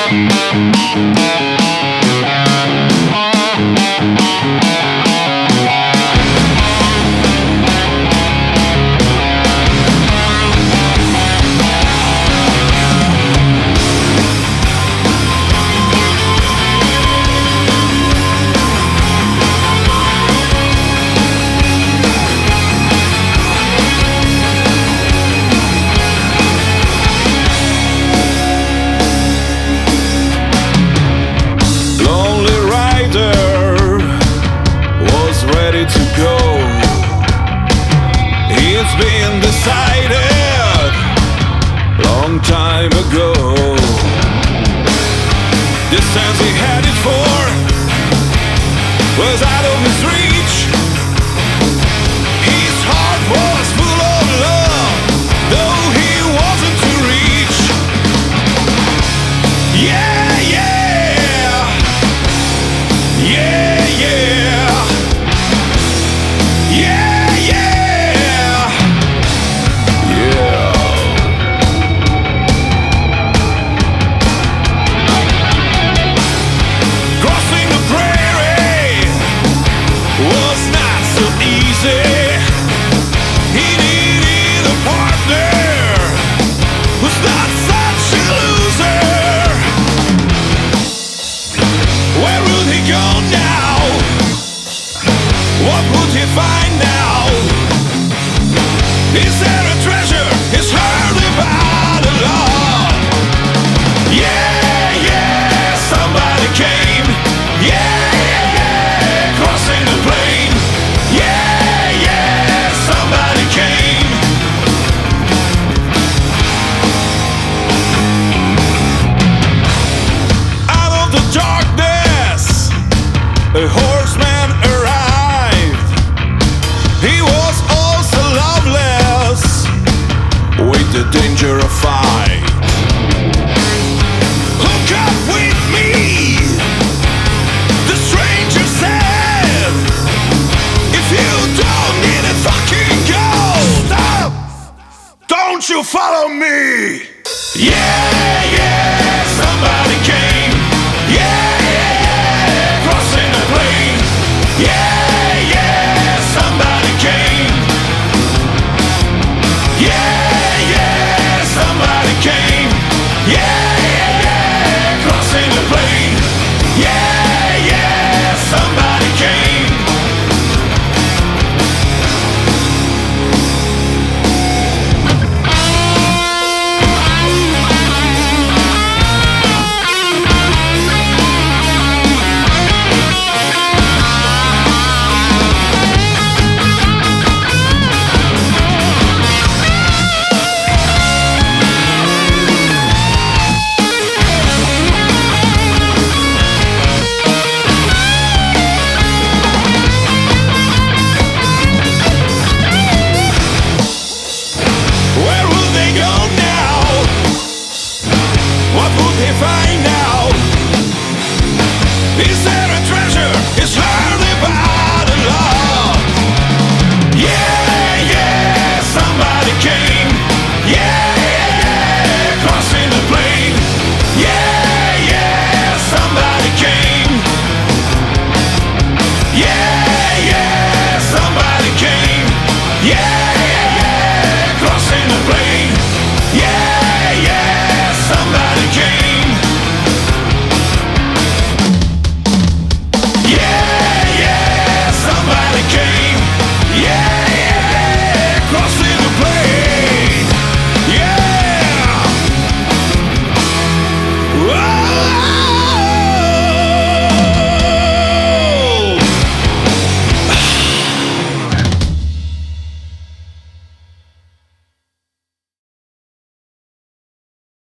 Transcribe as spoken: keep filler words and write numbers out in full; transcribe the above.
It's been decided long time ago. Distance he headed for was out of his reach. His heart was full of love, though he wasn't to reach. Yeah, yeah, yeah, yeah, yeah. Find now, is there a treasure? It's hardly by the law. Yeah, yeah, somebody came. Yeah, yeah, yeah, crossing the plain. Yeah, yeah, somebody came. Out of the darkness, a horseman arrived. He was also loveless, with the danger of fight. Hook up with me, the stranger said. If you don't need it, fucking go. Stop! Don't you follow me? Yeah, yeah.